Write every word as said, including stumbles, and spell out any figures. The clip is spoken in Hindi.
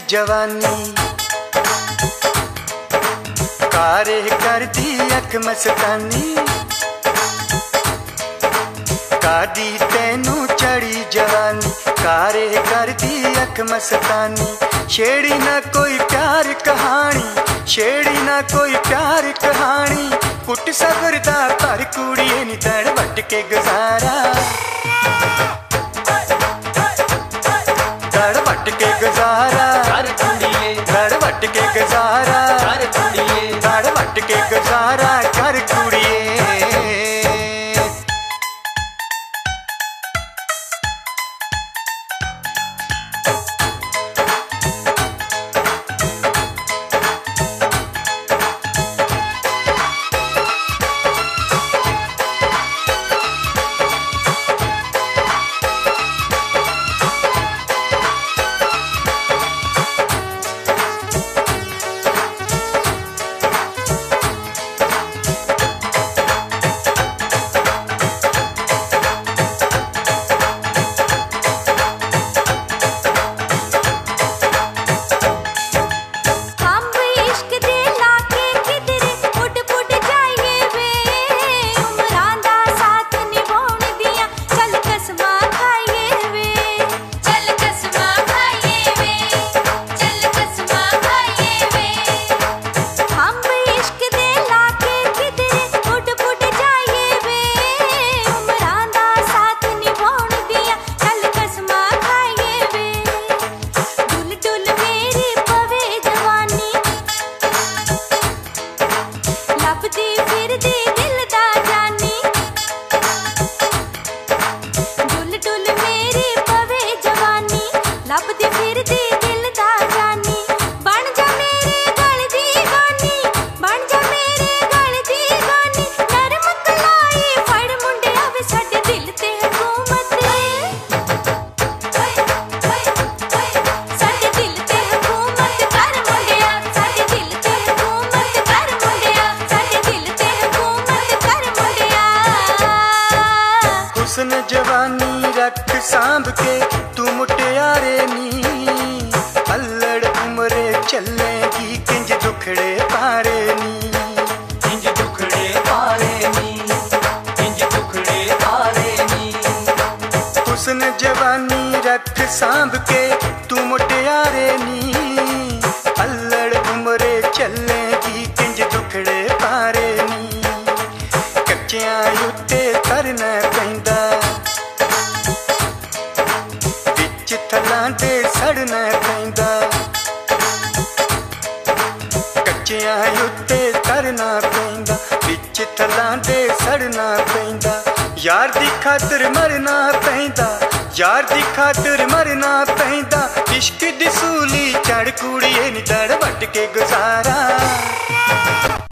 जवानी, कारे कर दी अख मस्तानी, कादी तेनू चढ़ी जवानी, कारे कर दी अख मस्तानी। छेड़ी ना कोई प्यार कहानी, छेड़ी ना कोई प्यार कहानी, पुट सबर दा पर कुड़िए नी तड़ वट के गुजारा, तड़ वट के गुजारा, तड़ वट के गुजारा, तड़ वट के गुजारा कर कुड़िए। हुस्न जवानी रख सांभ के तू मुटियारे नी, अल्लड़ उमरे चलेगी किंज दुखड़े पारे नी, किंज दुखड़े पारे नी, किंज दुखड़े पारे नी। हुस्न जवानी रख सांभ के तू मुटियारे नी, अल्लड़ उमरे चलेगी किंज दुखड़े पारे नी। कच्चियां उत्ते करना पैंदा, विच थलां दे सड़ना पैंदा, कच्चियां उत्ते तरना पैंदा, विच थलां दे सड़ना पैंदा। यार दी खातर मरना पैंदा, यार दी खातर मरना पैंदा, इश्क दी सूली चढ़ कुड़िए नी दड़ वट के गुजारा।